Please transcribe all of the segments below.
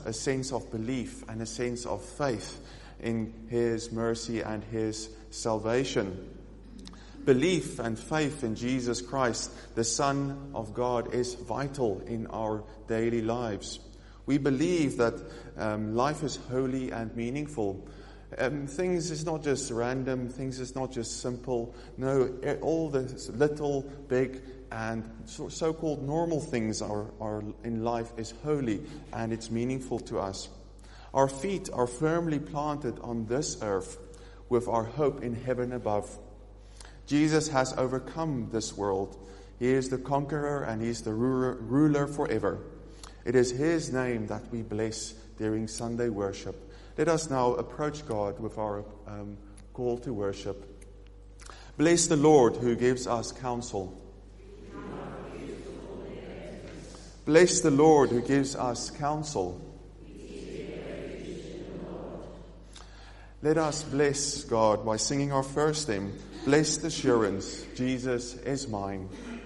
a sense of belief and a sense of faith in His mercy and His salvation. Belief and faith in Jesus Christ, the Son of God, is vital in our daily lives. We believe that life is holy and meaningful. Things is not just random, things is not just simple. No, all the little, big, and so-called normal things are in life is holy and it's meaningful to us. Our feet are firmly planted on this earth with our hope in heaven above. Jesus has overcome this world. He is the conqueror and He is the ruler forever. It is His name that we bless during Sunday worship. Let us now approach God with our call to worship. Bless the Lord who gives us counsel. Bless the Lord who gives us counsel. Let us bless God by singing our first hymn, Blessed Assurance, Jesus is mine.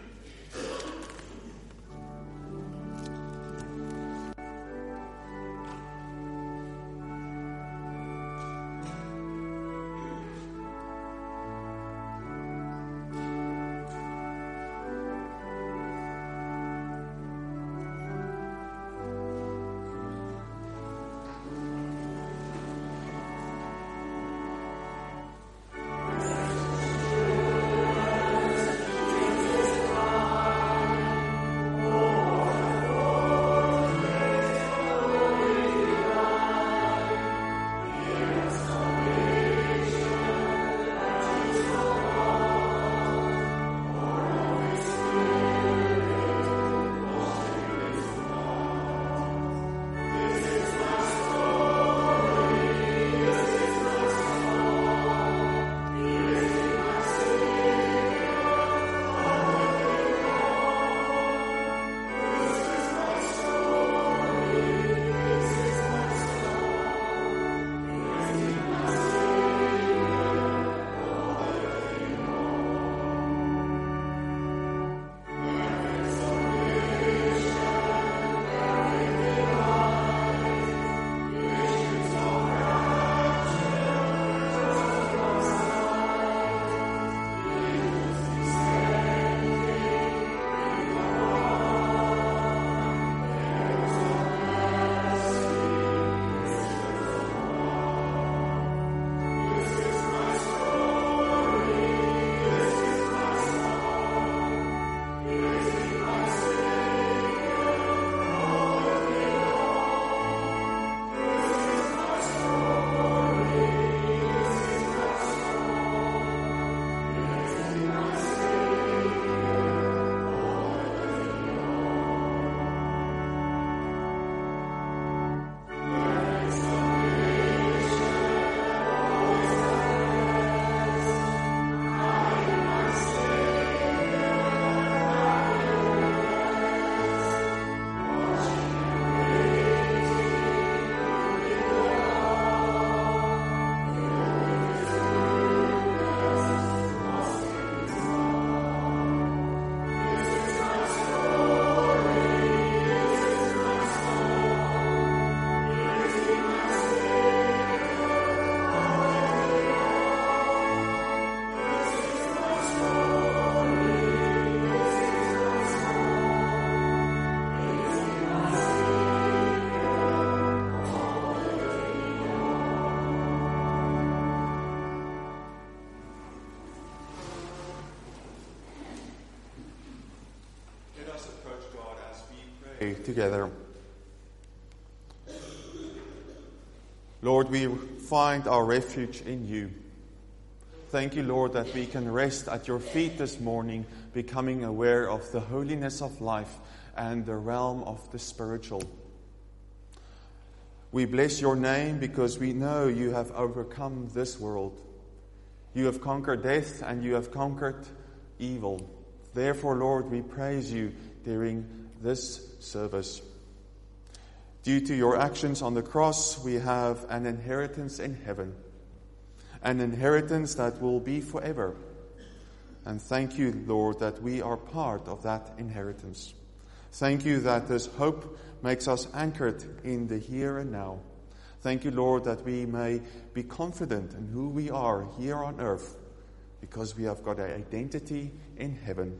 Together. Lord, we find our refuge in You. Thank You, Lord, that we can rest at Your feet this morning, becoming aware of the holiness of life and the realm of the spiritual. We bless Your name because we know You have overcome this world. You have conquered death and You have conquered evil. Therefore, Lord, we praise You during this service. Due to Your actions on the cross, we have an inheritance in heaven, an inheritance that will be forever. And thank You, Lord, that we are part of that inheritance. Thank you that this hope makes us anchored in the here and now. Thank you, Lord, that we may be confident in who we are here on earth because we have got an identity in heaven.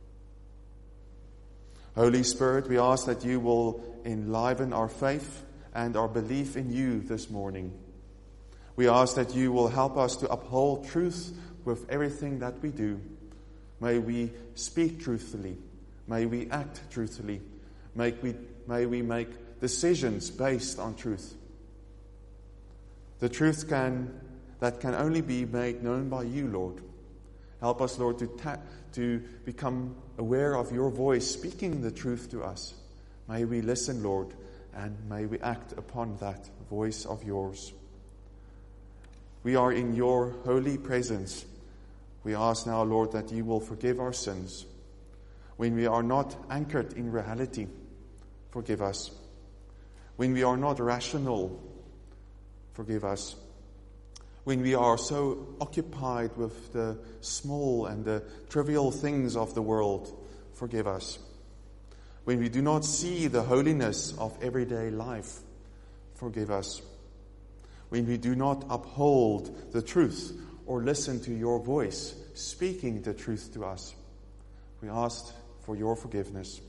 Holy Spirit, we ask that you will enliven our faith and our belief in you this morning. We ask that you will help us to uphold truth with everything that we do. May we speak truthfully. May we act truthfully. May we make decisions based on truth. The truth that can only be made known by you, Lord. Help us, Lord, to become aware of your voice speaking the truth to us. May we listen, Lord, and may we act upon that voice of yours. We are in your holy presence. We ask now, Lord, that you will forgive our sins. When we are not anchored in reality, forgive us. When we are not rational, forgive us. When we are so occupied with the small and the trivial things of the world, forgive us. When we do not see the holiness of everyday life, forgive us. When we do not uphold the truth or listen to your voice speaking the truth to us, we ask for your forgiveness.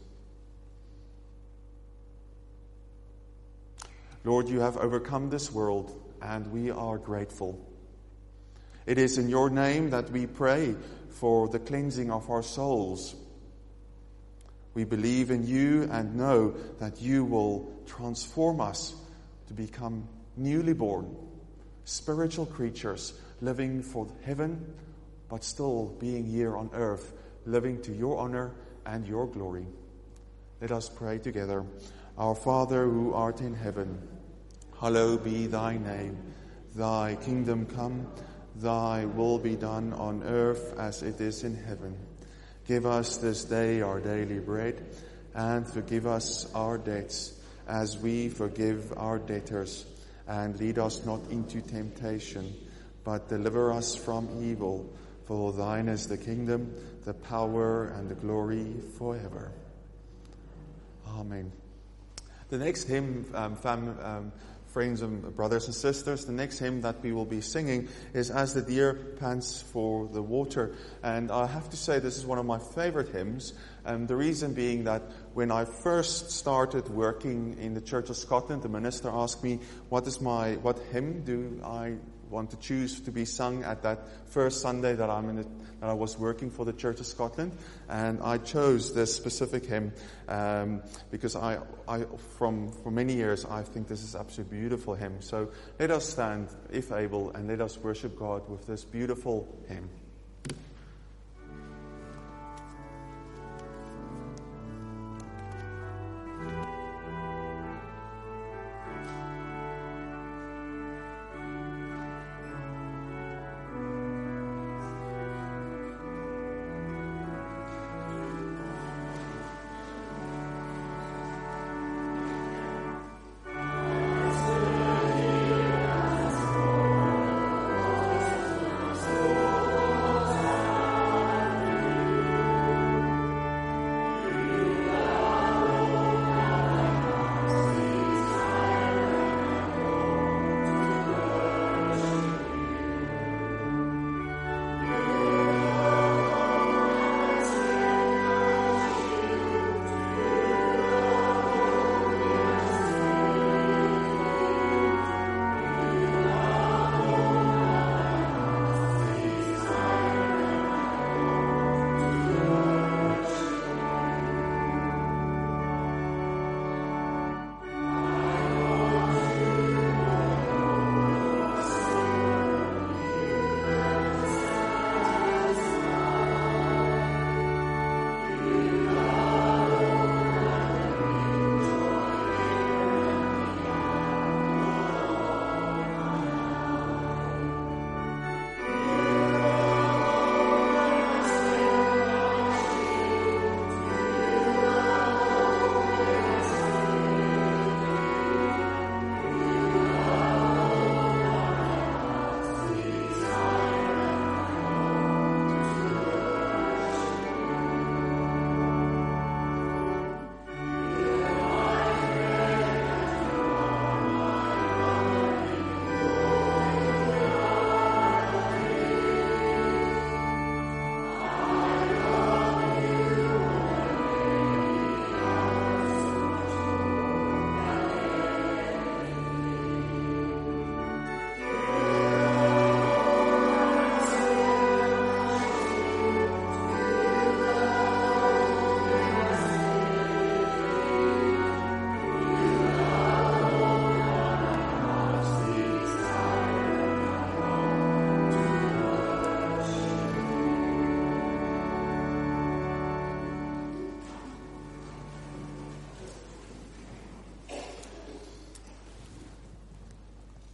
Lord, you have overcome this world, and we are grateful. It is in your name that we pray for the cleansing of our souls. We believe in you and know that you will transform us to become newly born, spiritual creatures living for heaven, but still being here on earth, living to your honor and your glory. Let us pray together. Our Father who art in heaven, hallowed be thy name. Thy kingdom come, thy will be done on earth as it is in heaven. Give us this day our daily bread, and forgive us our debts as we forgive our debtors. And lead us not into temptation, but deliver us from evil. For thine is the kingdom, the power, and the glory forever. Amen. The next hymn, friends and brothers and sisters, the next hymn that we will be singing is As the Deer Pants for the Water. And I have to say this is one of my favorite hymns. The reason being that when I first started working in the Church of Scotland, the minister asked me, what hymn do I want to choose to be sung at that first Sunday that I was working for the Church of Scotland, and I chose this specific hymn because for many years I think this is absolutely beautiful hymn. So let us stand, if able, and let us worship God with this beautiful hymn.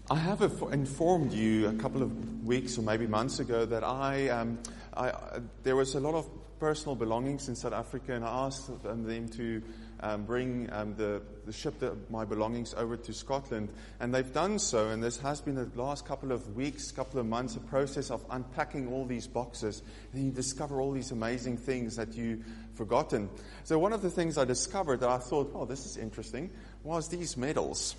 I have informed you a couple of weeks or maybe months ago that there was a lot of personal belongings in South Africa, and I asked them to bring my belongings over to Scotland, and they've done so. And this has been the last couple of weeks, couple of months, a process of unpacking all these boxes. And you discover all these amazing things that you've forgotten. So one of the things I discovered that I thought, oh, this is interesting, was these medals.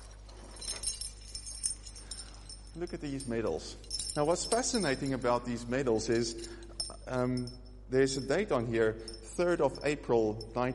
Look at these medals. Now, what's fascinating about these medals is there's a date on here, 3rd of April,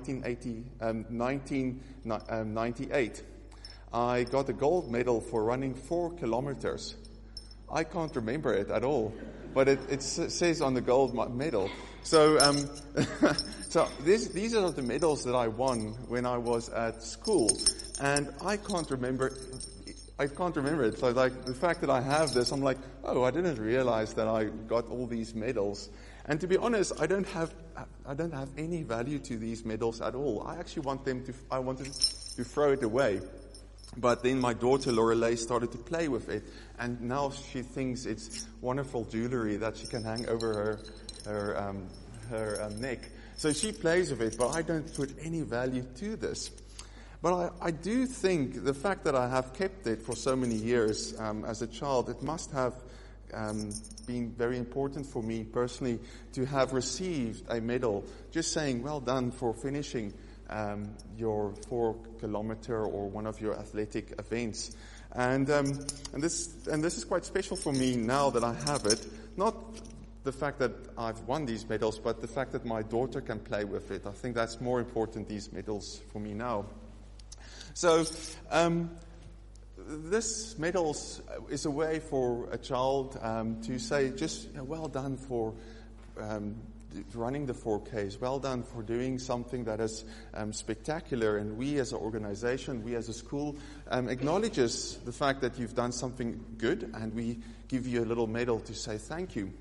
1998. I got a gold medal for running 4 kilometers. I can't remember it at all, but it says on the gold medal. So, so these are the medals that I won when I was at school, and I can't remember it. So like the fact that I have this, I'm like, oh, I didn't realize that I got all these medals. And to be honest, I don't have any value to these medals at all. I actually wanted to throw it away. But then my daughter Lorelei started to play with it, and now she thinks it's wonderful jewelry that she can hang over her neck. So she plays with it, but I don't put any value to this. But I do think the fact that I have kept it for so many years as a child, it must have been very important for me personally to have received a medal just saying, well done for finishing your 4-kilometer or one of your athletic events. And this is quite special for me now that I have it. Not the fact that I've won these medals, but the fact that my daughter can play with it. I think that's more important, these medals, for me now. So, this medals is a way for a child to say, just well done for running the 4Ks, well done for doing something that is spectacular. And we as an organization, we as a school, acknowledges the fact that you've done something good, and we give you a little medal to say thank you.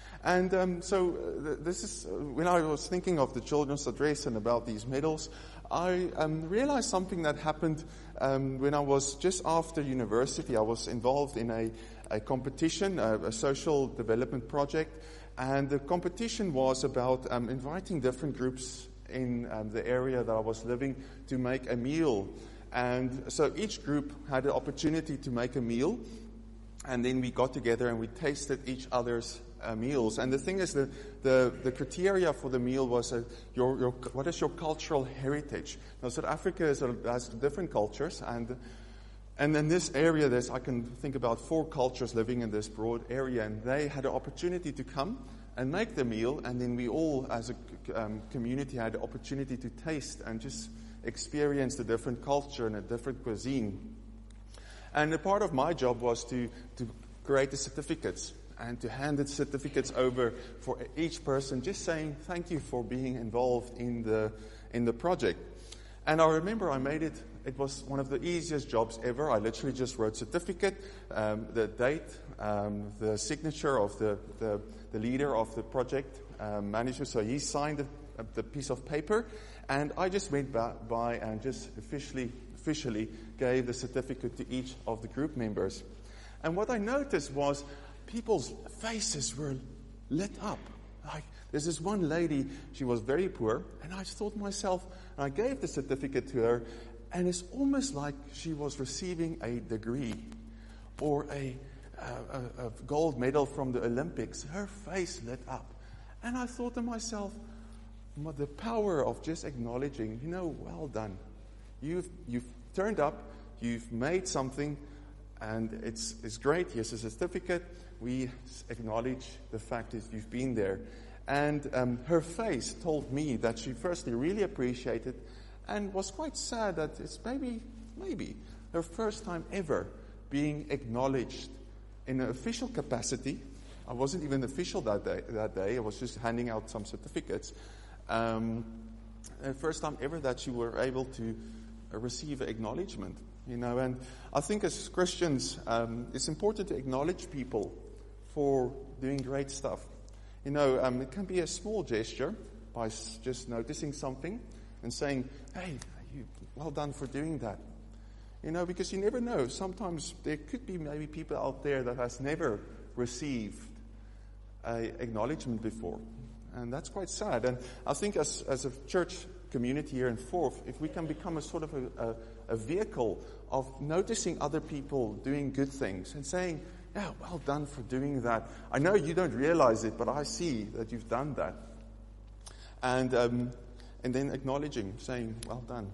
And so this is, when I was thinking of the children's address and about these medals, I realized something that happened when I was just after university. I was involved in a competition, a social development project, and the competition was about inviting different groups in the area that I was living to make a meal. And so each group had the opportunity to make a meal, and then we got together and we tasted each other's meals. And the thing is, the criteria for the meal was what is your cultural heritage? Now, South Africa has different cultures, and in this area, I can think about 4 cultures living in this broad area, and they had an opportunity to come and make the meal, and then we all, as a community, had the opportunity to taste and just experience the different culture and a different cuisine. And a part of my job was to create the certificates, and to hand the certificates over for each person, just saying thank you for being involved in the project. And I remember I made it. It was one of the easiest jobs ever. I literally just wrote certificate, the date, the signature of the leader of the project manager. So he signed the piece of paper, and I just went by and just officially gave the certificate to each of the group members. And what I noticed was people's faces were lit up. Like, there's this one lady, she was very poor, and I thought to myself, and I gave the certificate to her, and it's almost like she was receiving a degree or a gold medal from the Olympics. Her face lit up. And I thought to myself, the power of just acknowledging, well done. You've turned up, you've made something, and it's great. Here's a certificate. We acknowledge the fact that you've been there. And her face told me that she firstly really appreciated and was quite sad that it's maybe her first time ever being acknowledged in an official capacity. I wasn't even official that day. I was just handing out some certificates. And first time ever that she were able to receive acknowledgement. And I think as Christians, it's important to acknowledge people for doing great stuff. It can be a small gesture by just noticing something and saying, hey, well done for doing that. Because you never know. Sometimes there could be maybe people out there that has never received a acknowledgement before. And that's quite sad. And I think as a church community here in Forth, if we can become a sort of a vehicle of noticing other people doing good things and saying, yeah, well done for doing that. I know you don't realize it, but I see that you've done that. And then acknowledging, saying, well done.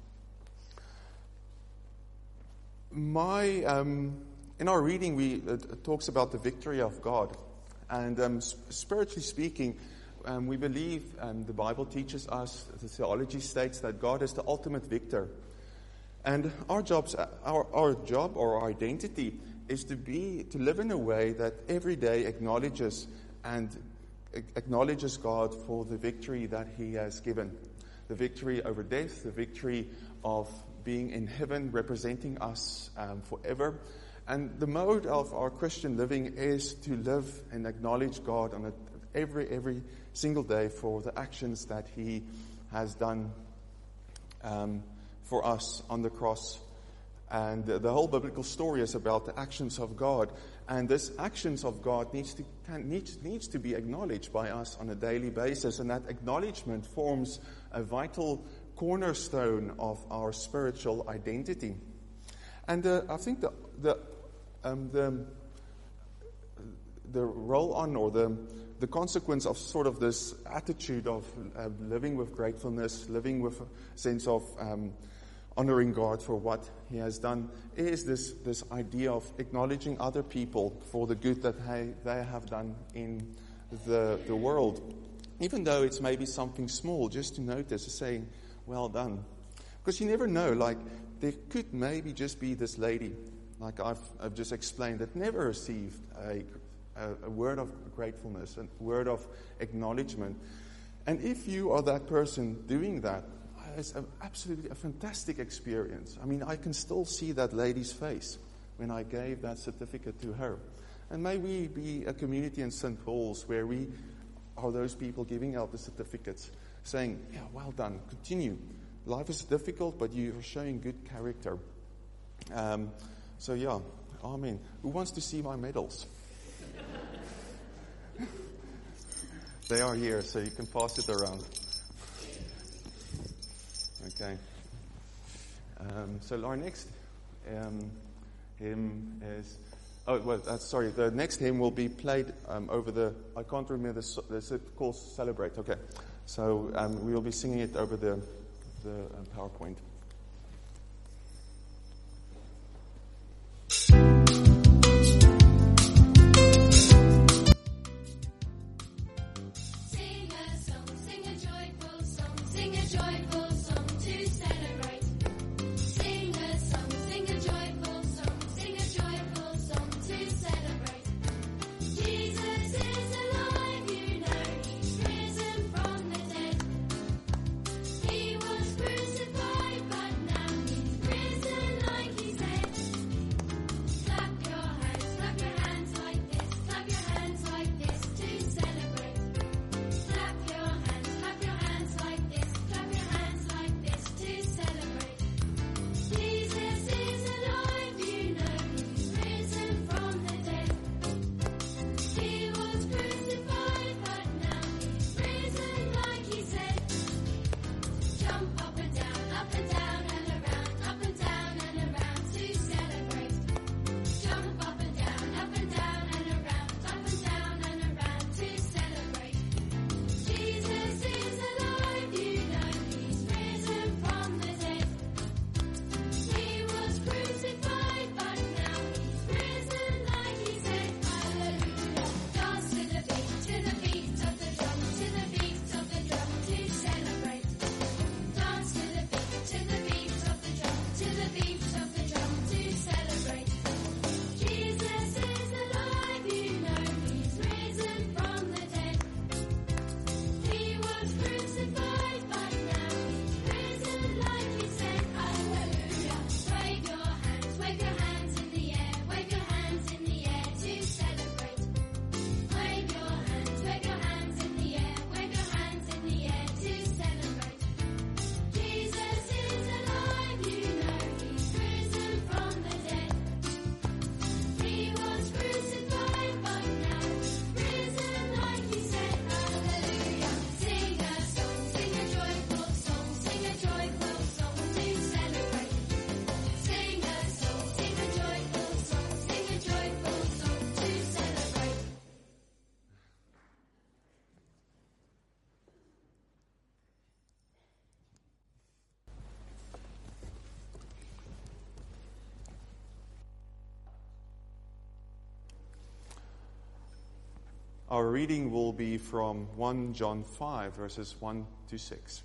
In our reading, it talks about the victory of God. And spiritually speaking, we believe, the Bible teaches us, the theology states that God is the ultimate victor. And our job or our identity is to live in a way that every day acknowledges God for the victory that He has given. The victory over death, the victory of being in heaven, representing us forever. And the mode of our Christian living is to live and acknowledge God on every single day for the actions that He has done for us on the cross. And the whole biblical story is about the actions of God. And this actions of God needs to be acknowledged by us on a daily basis. And that acknowledgement forms a vital cornerstone of our spiritual identity. And I think the roll on, or the consequence of sort of this attitude of living with gratefulness, living with a sense of honoring God for what He has done, is this idea of acknowledging other people for the good that they have done in the world. Even though it's maybe something small, just to notice, saying, well done. Because you never know, there could maybe just be this lady, like I've just explained, that never received a word of gratefulness, a word of acknowledgement. And if you are that person doing that, it's absolutely a fantastic experience. I mean, I can still see that lady's face when I gave that certificate to her. And may we be a community in St. Paul's where we are those people giving out the certificates, saying, yeah, well done, continue. Life is difficult, but you are showing good character. So yeah, amen. Who wants to see my medals? They are here, so you can pass it around. Okay. So our next hymn is... the next hymn will be played over I can't remember it's called Celebrate. Okay. So we will be singing it over the PowerPoint. He was crucified. Our reading will be from 1 John 5, verses 1 to 6.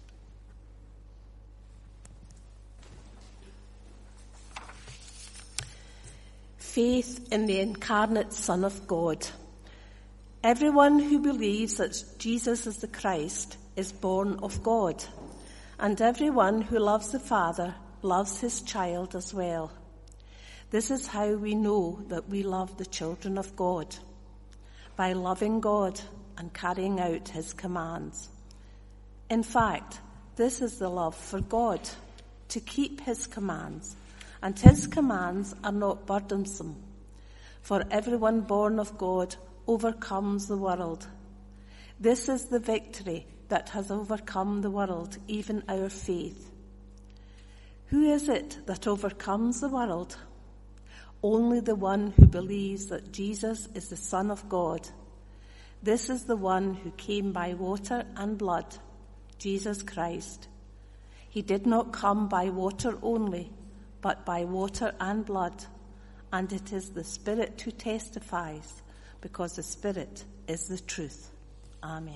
Faith in the incarnate Son of God. Everyone who believes that Jesus is the Christ is born of God, and everyone who loves the Father loves his child as well. This is how we know that we love the children of God, by loving God and carrying out his commands. In fact, this is the love for God, to keep his commands, and his commands are not burdensome. For everyone born of God overcomes the world. This is the victory that has overcome the world, even our faith. Who is it that overcomes the world? Only the one who believes that Jesus is the Son of God. This is the one who came by water and blood, Jesus Christ. He did not come by water only, but by water and blood. And it is the Spirit who testifies, because the Spirit is the truth. Amen.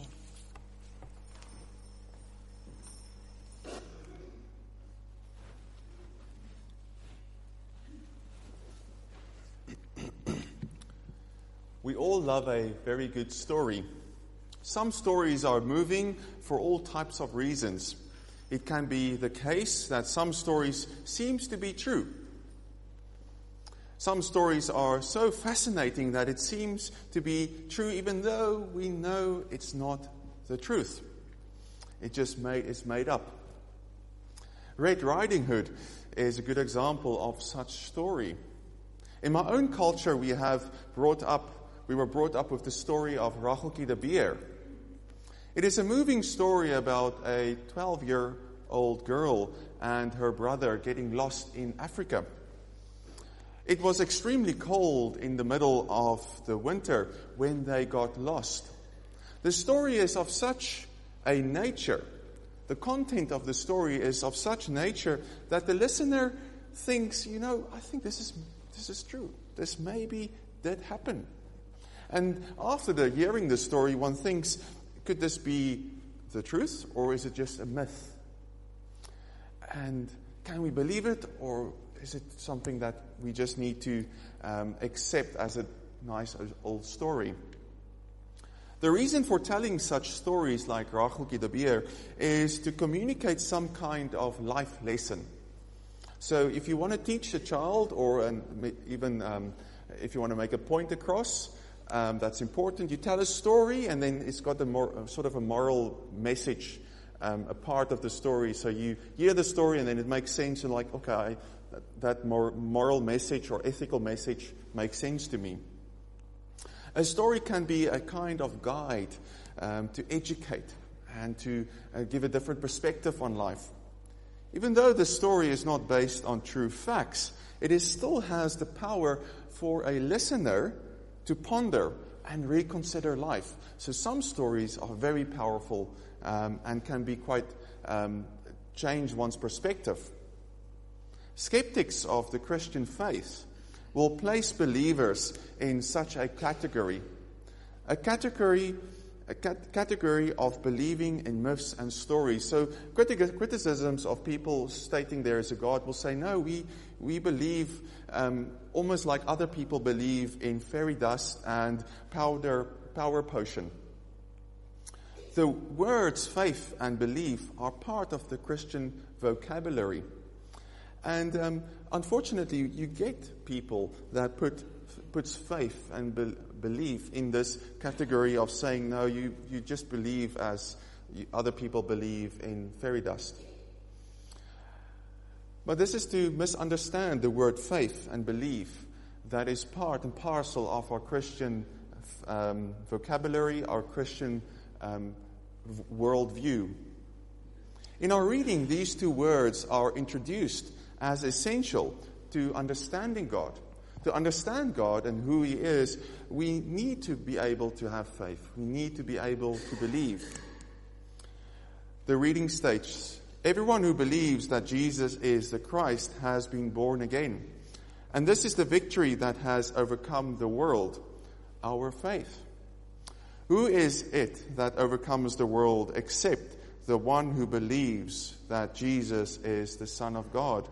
We all love a very good story. Some stories are moving for all types of reasons. It can be the case that some stories seems to be true. Some stories are so fascinating that it seems to be true even though we know it's not the truth. It just is made up. Red Riding Hood is a good example of such story. In my own culture, we were brought up with the story of Rachelkie the Beer. It is a moving story about a 12-year-old girl and her brother getting lost in Africa. It was extremely cold in the middle of the winter when they got lost. The story is of such a nature, the content of the story is of such nature that the listener thinks, I think this is true. This maybe did happen. And after hearing the story, one thinks, could this be the truth or is it just a myth? And can we believe it, or is it something that we just need to accept as a nice old story? The reason for telling such stories like Rachelkie the Beer is to communicate some kind of life lesson. So if you want to teach a child, or even if you want to make a point across, that's important. You tell a story, and then it's got a moral message, a part of the story. So you hear the story, and then it makes sense. And like, okay, that moral message or ethical message makes sense to me. A story can be a kind of guide to educate and to give a different perspective on life. Even though the story is not based on true facts, it still has the power for a listener to ponder and reconsider life. So some stories are very powerful and can be quite change one's perspective. Skeptics of the Christian faith will place believers in such a category of believing in myths and stories. So criticisms of people stating there is a God will say, no, we believe almost like other people believe in fairy dust and power potion. The words faith and belief are part of the Christian vocabulary. And unfortunately, you get people that puts faith and belief in this category of saying, no, you just believe as other people believe in fairy dust. But this is to misunderstand the word faith and belief that is part and parcel of our Christian vocabulary, our Christian worldview. In our reading, these two words are introduced as essential to understanding God. To understand God and who He is, we need to be able to have faith. We need to be able to believe. The reading states, everyone who believes that Jesus is the Christ has been born again. And this is the victory that has overcome the world, our faith. Who is it that overcomes the world except the one who believes that Jesus is the Son of God?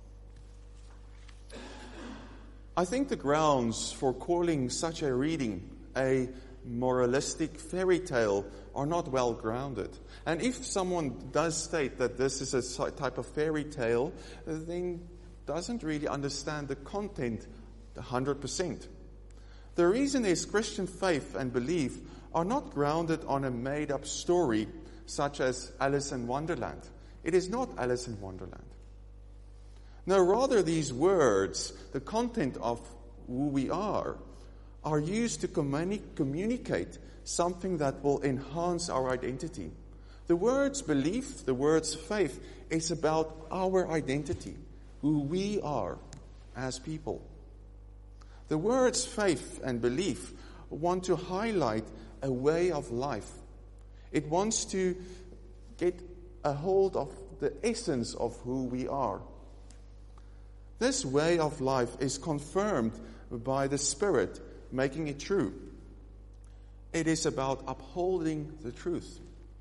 I think the grounds for calling such a reading a moralistic fairy tale are not well grounded. And if someone does state that this is a type of fairy tale, then doesn't really understand the content 100%. The reason is Christian faith and belief are not grounded on a made-up story such as Alice in Wonderland. It is not Alice in Wonderland. No, rather these words, the content of who we are used to communicate something that will enhance our identity. The words belief, the words faith, is about our identity, who we are as people. The words faith and belief want to highlight a way of life. It wants to get a hold of the essence of who we are. This way of life is confirmed by the Spirit, making it true. It is about upholding the truth.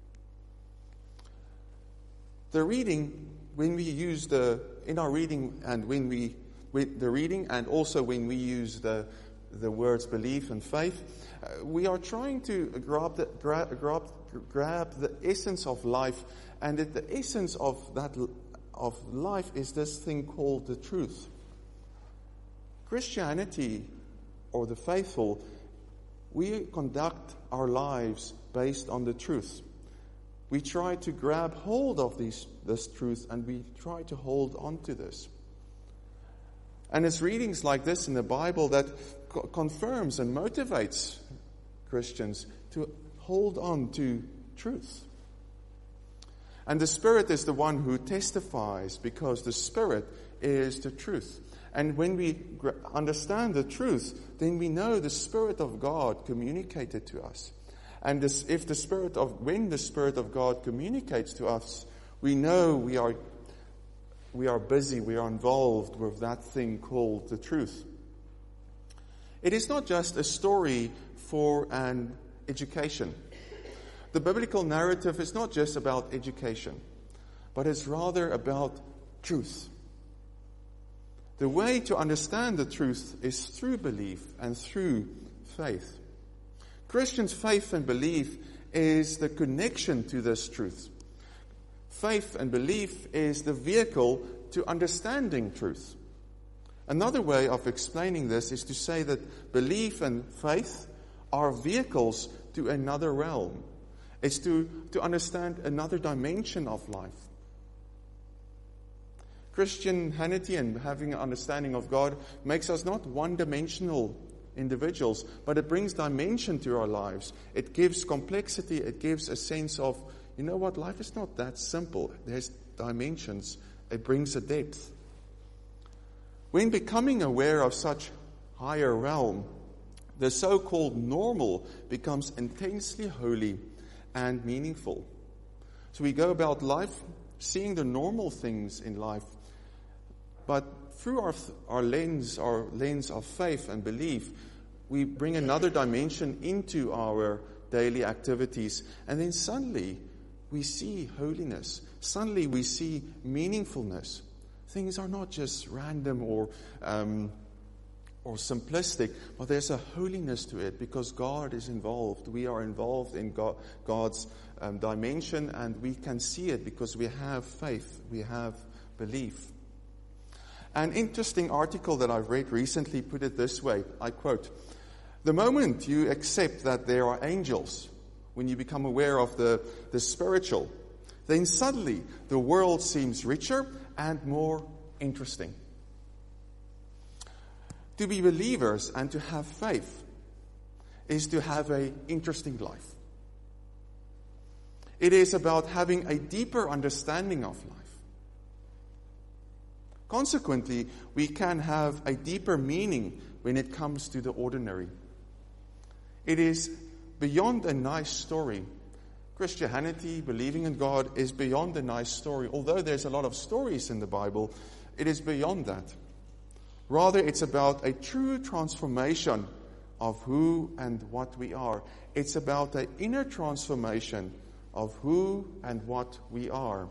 The reading, when we use in our reading and with the reading and also when we use the words belief and faith, we are trying to grab the essence of life, and the essence of that of life is this thing called the truth. Christianity, or the faithful, we conduct our lives based on the truth. We try to grab hold of this truth, and we try to hold on to this. And it's readings like this in the Bible that confirms and motivates Christians to hold on to truth. And the Spirit is the one who testifies, because the Spirit is the truth. And when we understand the truth, then we know the Spirit of God communicated to us. And when the Spirit of God communicates to us, we know we are busy, we are involved with that thing called the truth. It is not just a story for an education. The biblical narrative is not just about education, but it's rather about truth. The way to understand the truth is through belief and through faith. Christians' faith and belief is the connection to this truth. Faith and belief is the vehicle to understanding truth. Another way of explaining this is to say that belief and faith are vehicles to another realm. It's to understand another dimension of life. Christianity and having an understanding of God makes us not one-dimensional individuals, but it brings dimension to our lives. It gives complexity. It gives a sense of, you know what, life is not that simple. There's dimensions. It brings a depth. When becoming aware of such higher realm, the so-called normal becomes intensely holy and meaningful. So we go about life seeing the normal things in life, but through our lens of faith and belief, we bring another dimension into our daily activities, and then suddenly we see holiness. Suddenly we see meaningfulness. Things are not just random or simplistic, but there's a holiness to it because God is involved. We are involved in God's dimension, and we can see it because we have faith, we have belief. An interesting article that I've read recently put it this way, I quote, "The moment you accept that there are angels, when you become aware of the spiritual, then suddenly the world seems richer and more interesting." To be believers and to have faith is to have an interesting life. It is about having a deeper understanding of life. Consequently, we can have a deeper meaning when it comes to the ordinary. It is beyond a nice story. Christianity, believing in God, is beyond a nice story. Although there's a lot of stories in the Bible, it is beyond that. Rather, it's about a true transformation of who and what we are. It's about the inner transformation of who and what we are.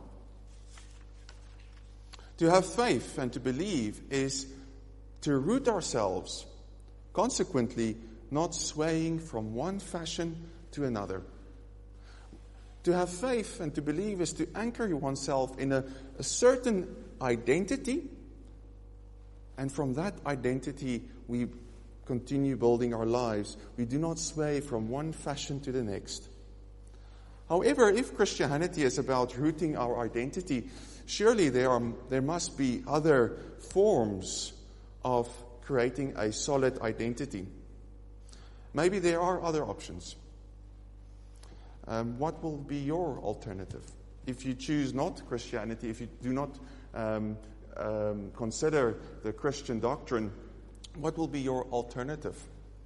To have faith and to believe is to root ourselves, consequently not swaying from one fashion to another. To have faith and to believe is to anchor oneself in a certain identity, and from that identity we continue building our lives. We do not sway from one fashion to the next. However, if Christianity is about rooting our identity, surely there must be other forms of creating a solid identity. Maybe there are other options. What will be your alternative? If you choose not Christianity, if you do not consider the Christian doctrine, what will be your alternative?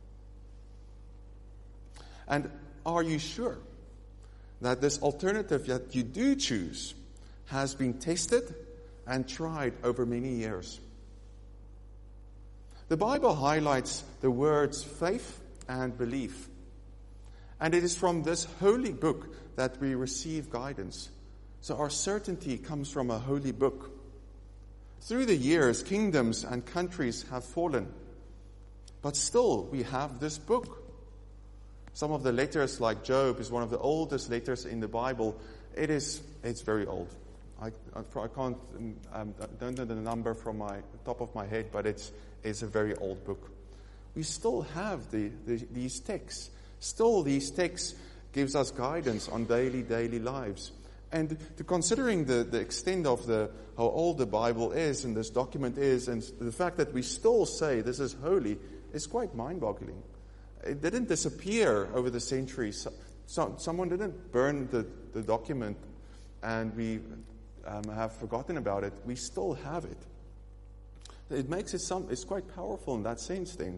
And are you sure that this alternative that you do choose has been tested and tried over many years? The Bible highlights the words faith and belief. And it is from this holy book that we receive guidance. So our certainty comes from a holy book. Through the years, kingdoms and countries have fallen. But still, we have this book. Some of the letters, like Job, is one of the oldest letters in the Bible. It's very old. I don't know the number from my top of my head, but it's a very old book. We still have these texts. Still, these texts gives us guidance on daily lives. And to considering the extent of how old the Bible is and this document is, and the fact that we still say this is holy, is quite mind-boggling. It didn't disappear over the centuries. Someone didn't burn the document and we have forgotten about it. We still have it. It makes it's quite powerful in that sense then.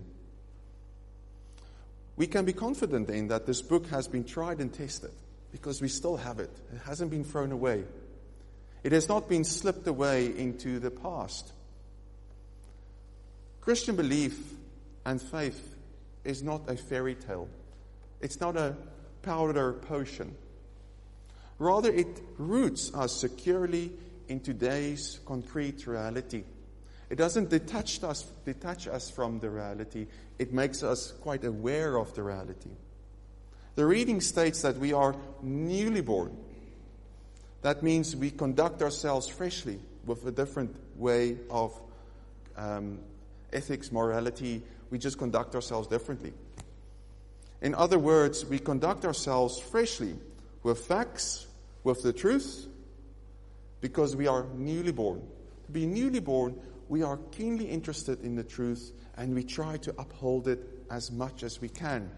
We can be confident then that this book has been tried and tested because we still have it. It hasn't been thrown away. It has not been slipped away into the past. Christian belief and faith is not a fairy tale. It's not a powder potion. Rather, it roots us securely in today's concrete reality. It doesn't detach us from the reality. It makes us quite aware of the reality. The reading states that we are newly born. That means we conduct ourselves freshly with a different way of ethics, morality. We just conduct ourselves differently. In other words, we conduct ourselves freshly with facts, with the truth, because we are newly born. To be newly born, we are keenly interested in the truth and we try to uphold it as much as we can.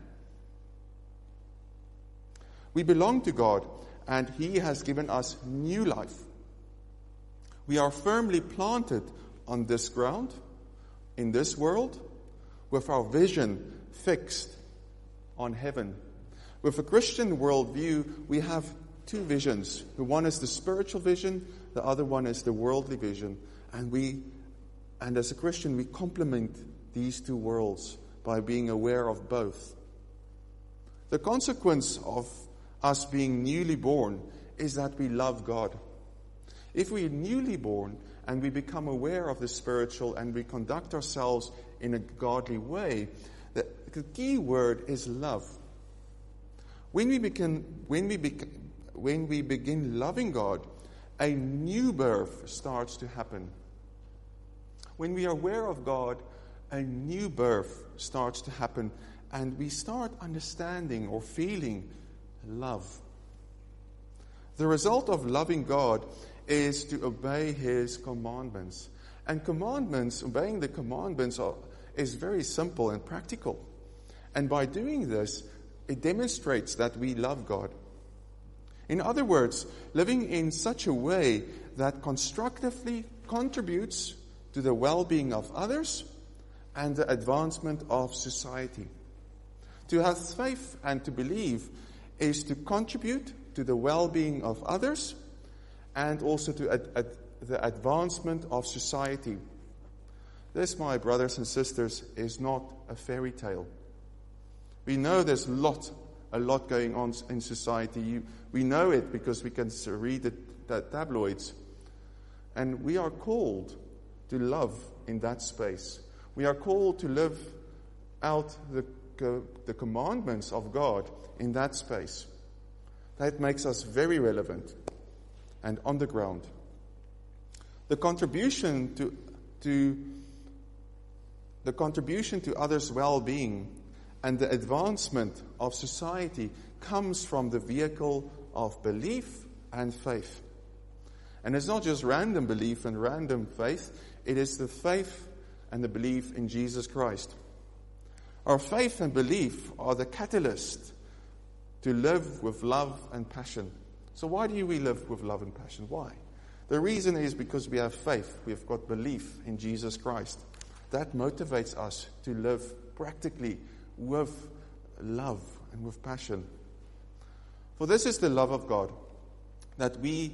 We belong to God and He has given us new life. We are firmly planted on this ground, in this world, with our vision fixed on heaven. With a Christian worldview, we have two visions. The one is the spiritual vision, the other one is the worldly vision. And as a Christian, we complement these two worlds by being aware of both. The consequence of us being newly born is that we love God. If we are newly born and we become aware of the spiritual and we conduct ourselves in a godly way, the key word is love. When we begin loving God, a new birth starts to happen. When we are aware of God, a new birth starts to happen, and we start understanding or feeling love. The result of loving God is to obey His commandments. And obeying the commandments is very simple and practical. And by doing this, it demonstrates that we love God. In other words, living in such a way that constructively contributes to the well-being of others and the advancement of society. To have faith and to believe is to contribute to the well-being of others and also to the advancement of society. This, my brothers and sisters, is not a fairy tale. We know there's a lot going on in society. We know it because we can read the tabloids. And we are called to love in that space. We are called to live out the commandments of God in that space. That makes us very relevant and on the ground. The contribution to others' well-being and the advancement of society comes from the vehicle of belief and faith. And it's not just random belief and random faith. It is the faith and the belief in Jesus Christ. Our faith and belief are the catalyst to live with love and passion. So why do we live with love and passion? Why? The reason is because we have faith. We've got belief in Jesus Christ. That motivates us to live practically with love and with passion. For this is the love of God, that we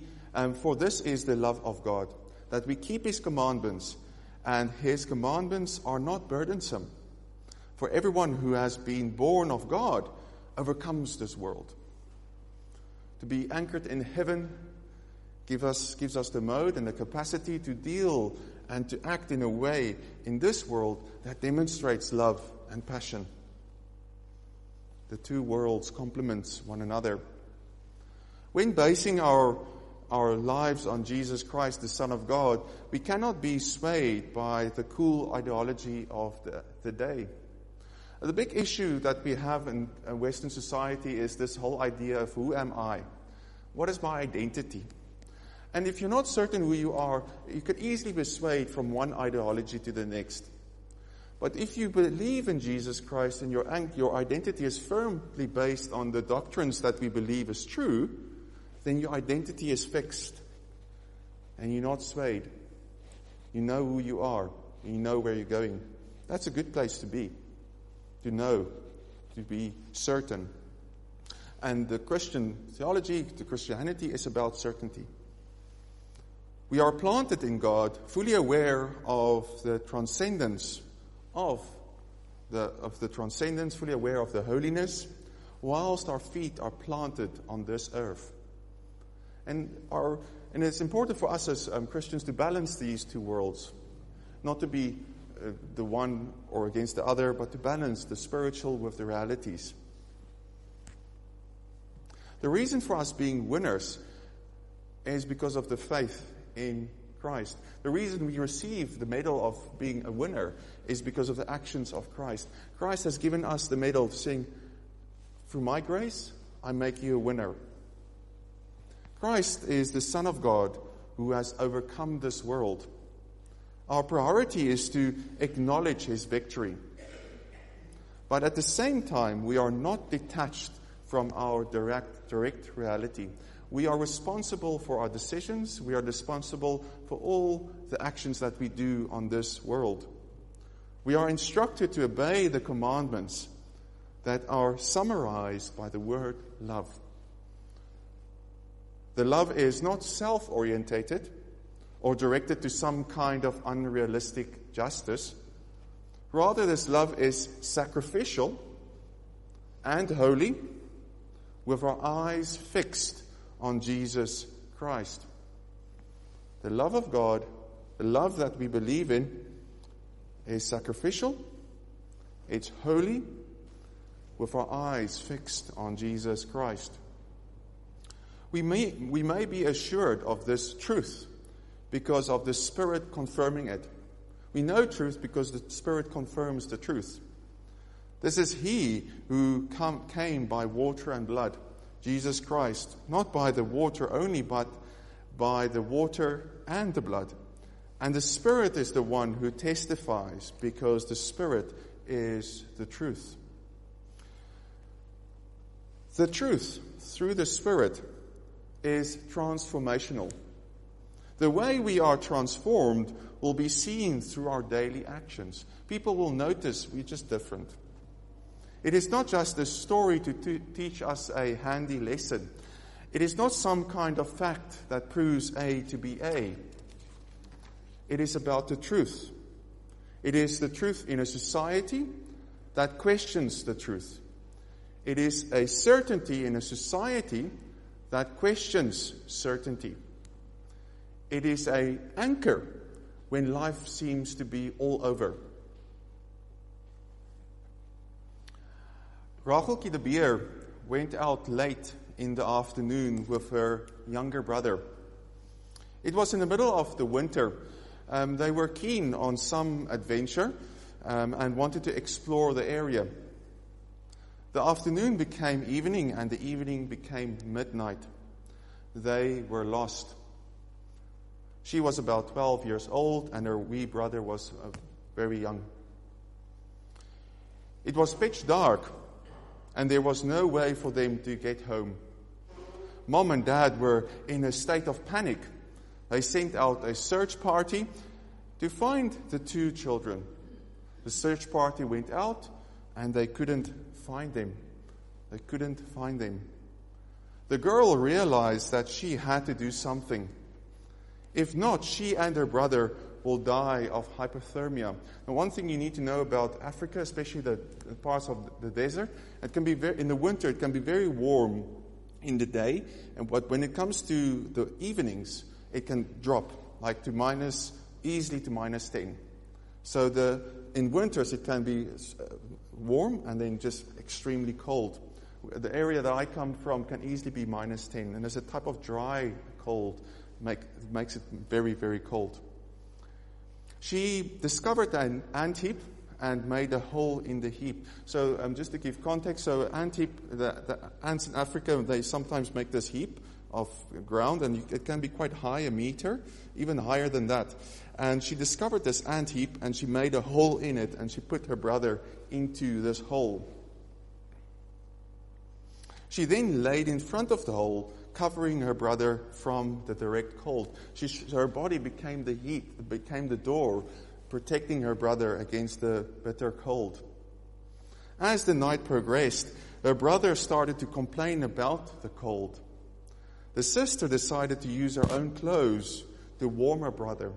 keep His commandments, and His commandments are not burdensome. For everyone who has been born of God overcomes this world. To be anchored in heaven gives us the mode and the capacity to deal and to act in a way in this world that demonstrates love and passion. The two worlds complement one another. When basing our lives on Jesus Christ, the Son of God, we cannot be swayed by the cool ideology of the day. The big issue that we have in Western society is this whole idea of who am I? What is my identity? And if you're not certain who you are, you could easily be swayed from one ideology to the next. But if you believe in Jesus Christ and your identity is firmly based on the doctrines that we believe is true, then your identity is fixed and you're not swayed. You know who you are and you know where you're going. That's a good place to be, to know, to be certain. And the Christian theology, the Christianity is about certainty. We are planted in God, fully aware of the transcendence fully aware of the holiness, whilst our feet are planted on this earth. And it's important for us as Christians to balance these two worlds, not to be the one or against the other, but to balance the spiritual with the realities. The reason for us being winners is because of the faith in Christ. The reason we receive the medal of being a winner is because of the actions of Christ. Christ has given us the medal of saying, through my grace, I make you a winner. Christ is the Son of God who has overcome this world. Our priority is to acknowledge His victory. But at the same time, we are not detached from our direct reality. We are responsible for our decisions. We are responsible for all the actions that we do on this world. We are instructed to obey the commandments that are summarized by the word love. The love is not self-orientated or directed to some kind of unrealistic justice. Rather, this love is sacrificial and holy, with our eyes fixed on Jesus Christ. The love of God, the love that we believe in, is sacrificial, it's holy, with our eyes fixed on Jesus Christ. We may be assured of this truth because of the Spirit confirming it. We know truth because the Spirit confirms the truth. This is He who came by water and blood, Jesus Christ, not by the water only, but by the water and the blood. And the Spirit is the one who testifies, because the Spirit is the truth. The truth, through the Spirit, is transformational. The way we are transformed will be seen through our daily actions. People will notice we're just different. It is not just a story to teach us a handy lesson. It is not some kind of fact that proves A to be A. It is about the truth. It is the truth in a society that questions the truth. It is a certainty in a society that questions certainty. It is an anchor when life seems to be all over. Rachelkie de Beer went out late in the afternoon with her younger brother. It was in the middle of the winter. They were keen on some adventure and wanted to explore the area. The afternoon became evening and the evening became midnight. They were lost. She was about 12 years old and her wee brother was very young. It was pitch dark and there was no way for them to get home. Mom and Dad were in a state of panic. They sent out a search party to find the two children. The search party went out and they couldn't find them. They couldn't find them. The girl realized that she had to do something. If not, she and her brother will die of hypothermia. And one thing you need to know about Africa, especially the parts of the desert, it can be in the winter, it can be very warm in the day, but when it comes to the evenings, it can drop like easily to minus 10. So in winters it can be warm and then just extremely cold. The area that I come from can easily be minus 10, and there's a type of dry cold makes it very, very cold. She discovered an ant heap and made a hole in the heap. So just to give context, so ant heap, the ants in Africa, they sometimes make this heap of ground, and it can be quite high, a meter, even higher than that. And she discovered this ant heap, and she made a hole in it, and she put her brother into this hole. She then laid in front of the hole, covering her brother from the direct cold. Her body became the heat, became the door, protecting her brother against the bitter cold. As the night progressed, her brother started to complain about the cold. The sister decided to use her own clothes to warm her brother.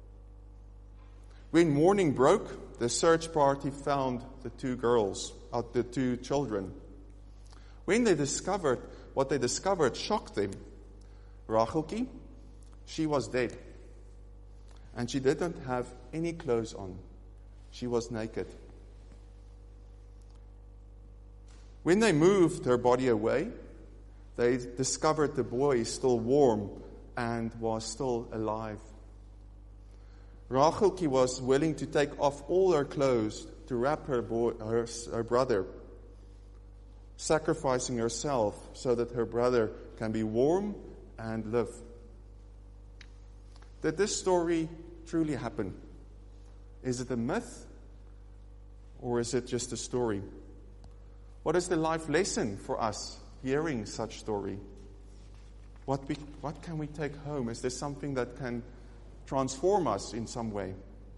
When morning broke, the search party found the two children. When they discovered what they discovered shocked them. Rachelkie, she was dead. And she didn't have any clothes on. She was naked. When they moved her body away, they discovered the boy still warm and was still alive. Rachelkie was willing to take off all her clothes to wrap her brother, sacrificing herself so that her brother can be warm and live. Did this story truly happen? Is it a myth or is it just a story? What is the life lesson for us hearing such story? What can we take home? Is there something that can transform us in some way?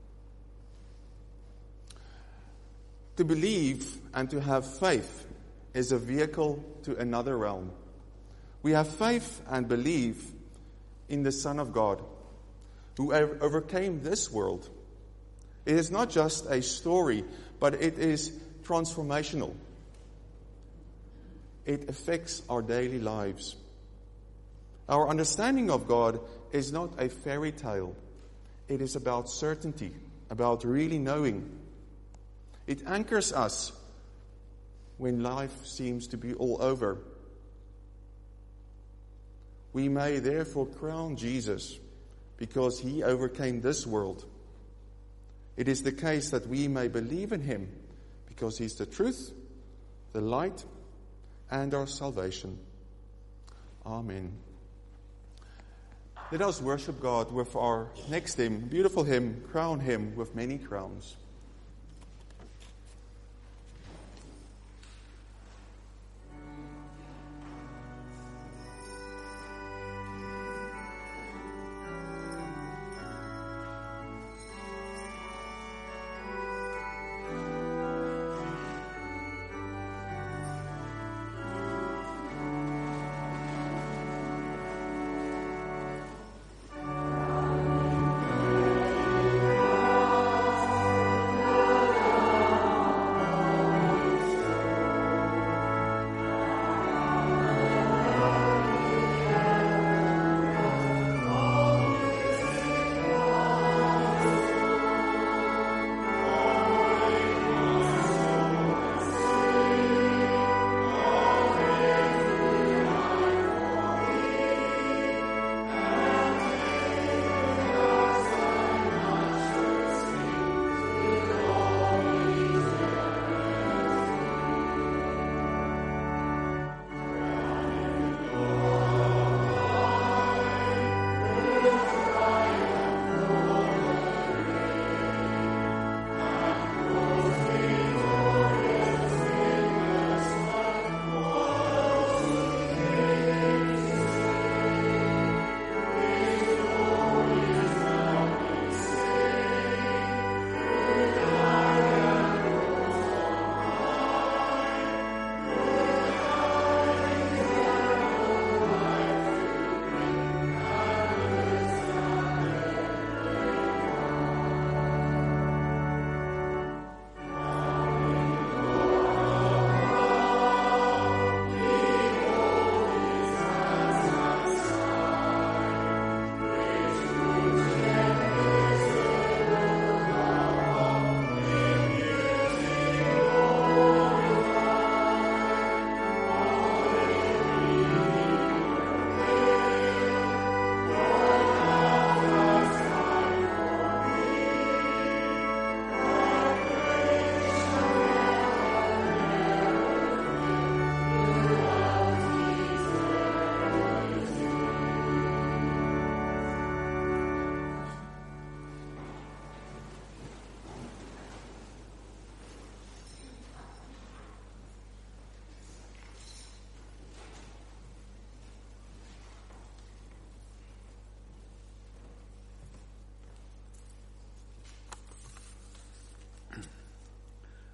To believe and to have faith is a vehicle to another realm. We have faith and believe in the Son of God, who overcame this world. It is not just a story, but it is transformational. It affects our daily lives. Our understanding of God is not a fairy tale. It is about certainty, about really knowing. It anchors us when life seems to be all over. We may therefore crown Jesus because he overcame this world. It is the case that we may believe in him because he's the truth, the light, and our salvation. Amen. Let us worship God with our next hymn, beautiful hymn, Crown Him with Many Crowns.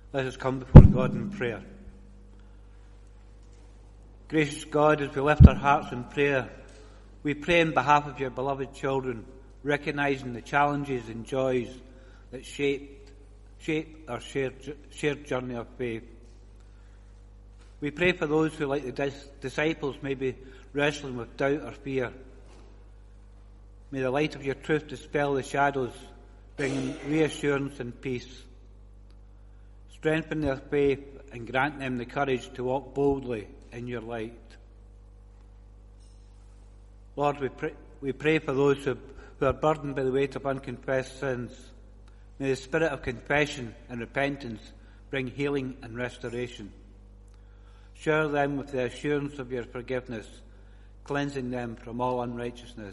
Let us come before God in prayer. Gracious God, as we lift our hearts in prayer, we pray on behalf of your beloved children, recognising the challenges and joys that shape our shared journey of faith. We pray for those who, like the disciples, may be wrestling with doubt or fear. May the light of your truth dispel the shadows, bringing reassurance and peace. Strengthen their faith and grant them the courage to walk boldly in your light. Lord, we pray for those who are burdened by the weight of unconfessed sins. May the spirit of confession and repentance bring healing and restoration. Shower them with the assurance of your forgiveness, cleansing them from all unrighteousness.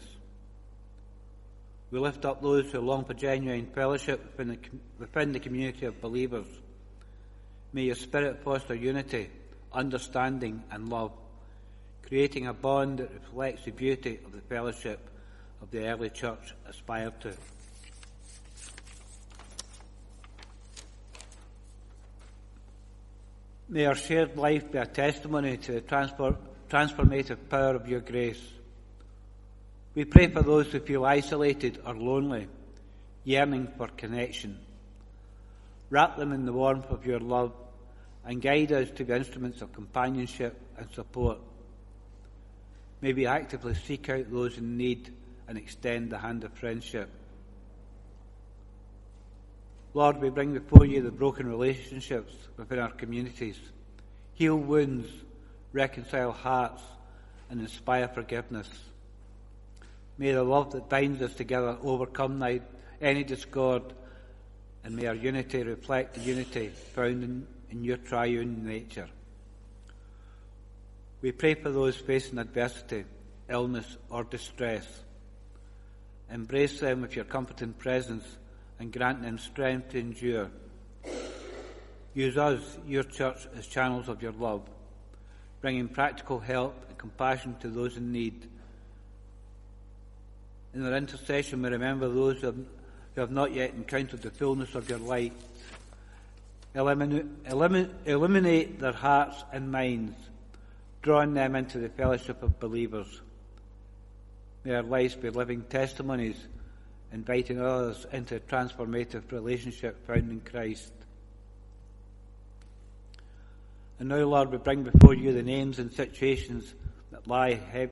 We lift up those who long for genuine fellowship within the community of believers. May your Spirit foster unity, understanding and love, creating a bond that reflects the beauty of the fellowship of the early church aspired to. May our shared life be a testimony to the transformative power of your grace. We pray for those who feel isolated or lonely, yearning for connection. Wrap them in the warmth of your love and guide us to be instruments of companionship and support. May we actively seek out those in need and extend the hand of friendship. Lord, we bring before you the broken relationships within our communities. Heal wounds, reconcile hearts, and inspire forgiveness. May the love that binds us together overcome any discord, and may our unity reflect the unity found in your triune nature. We pray for those facing adversity, illness, or distress. Embrace them with your comforting presence and grant them strength to endure. Use us, your church, as channels of your love, bringing practical help and compassion to those in need. In our intercession, we remember those who have not yet encountered the fullness of your light. Illuminate their hearts and minds, drawing them into the fellowship of believers. May our lives be living testimonies, inviting others into a transformative relationship found in Christ. And now, Lord, we bring before you the names and situations that lie heavy